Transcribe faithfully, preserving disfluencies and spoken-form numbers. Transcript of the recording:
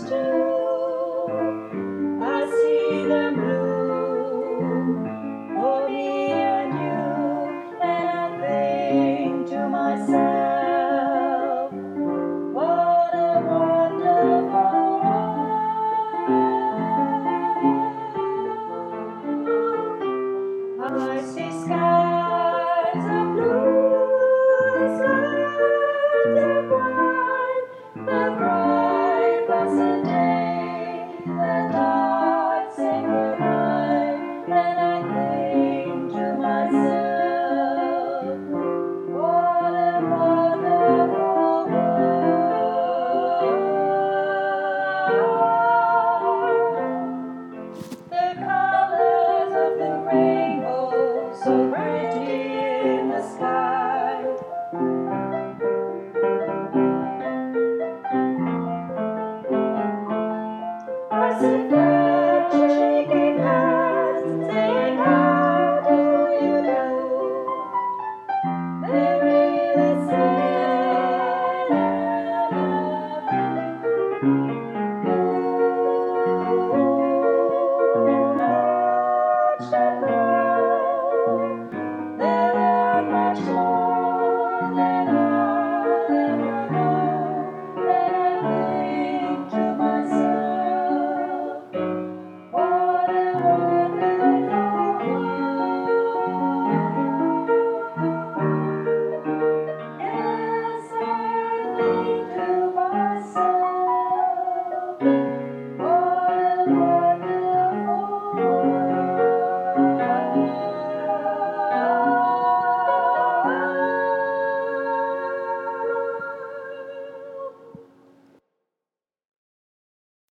too. I see them bloom for me and you, and I think to myself, what a wonderful world. I see skies of blue, skies of white, the bright blessed day that I say goodnight, and I think to myself, what a wonderful world. The colors of the rainbow so pretty in the sky. I see